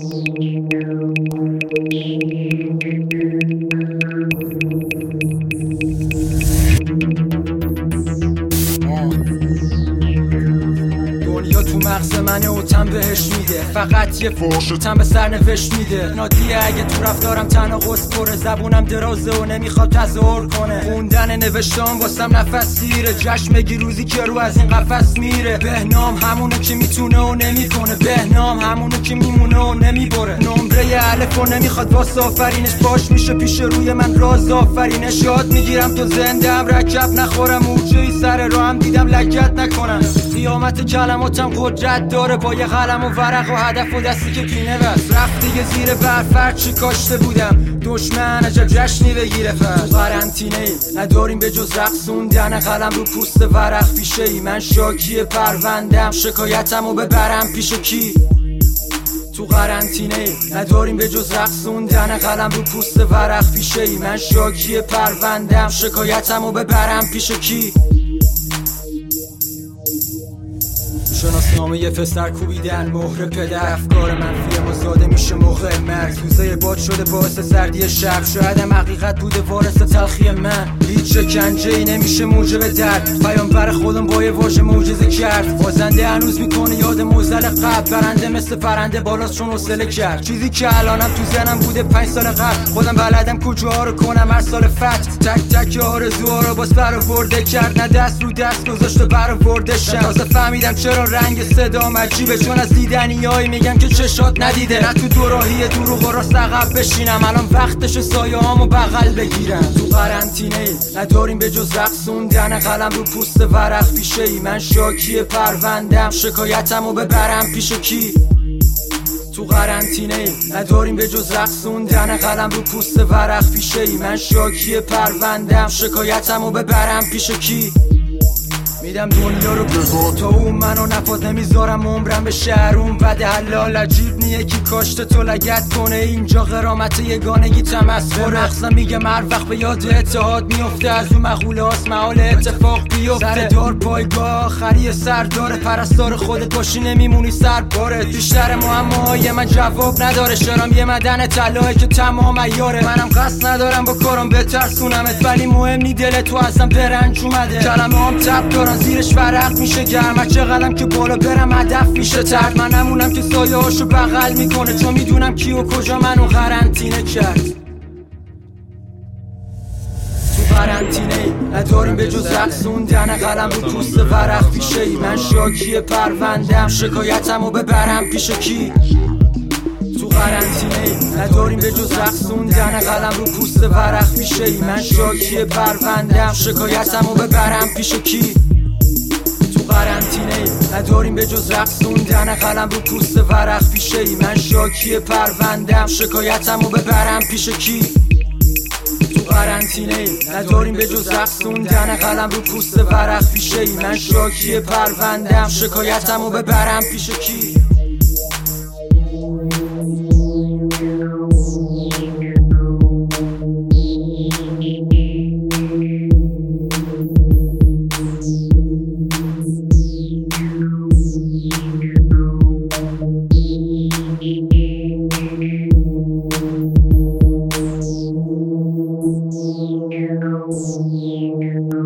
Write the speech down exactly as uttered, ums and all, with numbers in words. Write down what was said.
دنیا تو مغز منه و تن بهش میده، فقط یه فوش و تن به سرنوشت میده. نادیه اگه تو رفتارم تناقض پره، زبونم درازه و نمیخواد تظاهر کنه. خوندن نوشتم واسم نفس گیره، جشن بگی روزی که رو از این قفس میره. بهنام همونه که میتونه و نمیکنه، بهنام همونه که میمونه و نمیبره. نمره الف و نمیخواد واسه آفرینش، باش میشه پیش روی من راز آفرینش. یاد میگیرم تو زندم رکب نخورم، موجهی سر راهم دیدم لگت نکنم. قیامت کلماتم قدرت داره، با یه قلم و ورق و هدف و دستی که پینه بست. رفت دیگه زیر برف چی کاشته بودم، دشمن عجب جشنی بگیره. پس قرنطینه ای نداریم به جز رقصوندن قلم رو پوست ورق پیشه ای. من شاکی پروندم، شکایتمو ببرم پیش کی؟ تو قرنطینه ای نداریم به جز رقصوندن قلم رو پوست ورق پیشه ای. من شاکی پروندم، شکایتمو ببرم پیش کی؟ شناسنامه یه پسر کوبیدن مهر پدر، افکار منفی مزاده میشه موقع مرگ. روزای باد شده باعث سردی شب، شایدم حقیقت بوده وارث تلخی من. هیچ شکنجه ای نمیشه موجب درد، پیامبر خودم با یه واژه معجزه کرد. بازنده هنوز میکنه یاد موزل قبل، برنده مثل پرنده بالاست چون حوصله کرد. چیزی که الانم تو ذهنم بوده پنج سال قبل، خودم بلدم کجاها رو کنم هر سال فتح. تک تک آرزوها رو باز برآورده کرد، نه دست رو دست گذاشت و برآورده شد. تازه فهمیدم چرا رنگ صدام عجیبه، چون از دیدنیایی میگن که چشات ندیده. نه تو دوراهی دروغ و راست عقب بشینم، الان وقتش سایه هامو بغل بگیرم. تو قرنطینه ای نداریم به جز رقصوندن قلم رو پوست ورق پیشه ای. من شاکی پروندم، شکایتمو ببرم پیش کی؟ تو قرنطینه ای نداریم به جز رقصوندن قلم رو پوست ورق پیشه ای. من شاکی پروندم، شکایتمو ببرم پیش کی؟ میدم دنیا رو بگو تا اون منو نپاد، نمیذارم عمرم به شهرون بده حلال. عجیب نیه کی کاشته تو لگت کنه، اینجا قرامت یگانگی تمسخره. مغزم میگه هر وقت به یاد اتحاد میفته، از اون مقوله هاست محال اتفاق بیفته. سردار پایگاه آخری سردار، پرستار خودت باشی نمیمونی سربارت. بیشتر معماهای من جواب نداره، شرام یه مدن طلایی که تمام عیاره. منم قصد ندارم با کارم بترسونمت، ولی مهم نی دل تو ازم برنج اومده. کلمه‌ام تب دارن زیرش ورق میشه گرم، چه قلم که بالا برم هدف میشه ترد. من نمونم که سایه هاشو بغل میکنه، چون میدونم کی و کجا منو قرنطینه کرد. تو قرنطینه ای نداریم به جز رقصوندن قلم رو پوست ورق پیشه ای. من شاکی پروندم، شکایتمو ببرم پیش کی؟ تو قرنطینه ای نداریم به جز رقصوندن قلم رو پوست ورق پیشه ای. من شاکی پروندم، شکایتمو ببرم پیش کی؟ تو قرنطینه ای نداریم به جز رقصوندن قلم رو پوست ورق پیشه ای. من شاکی پروندم، شکایتمو ببرم پیش کی؟ تو قرنطینه ای نداریم به جز رقصوندن قلم رو پوست ورق پیشه ای. من شاکی پروندم، شکایتمو ببرم پیش کی؟ Thank you.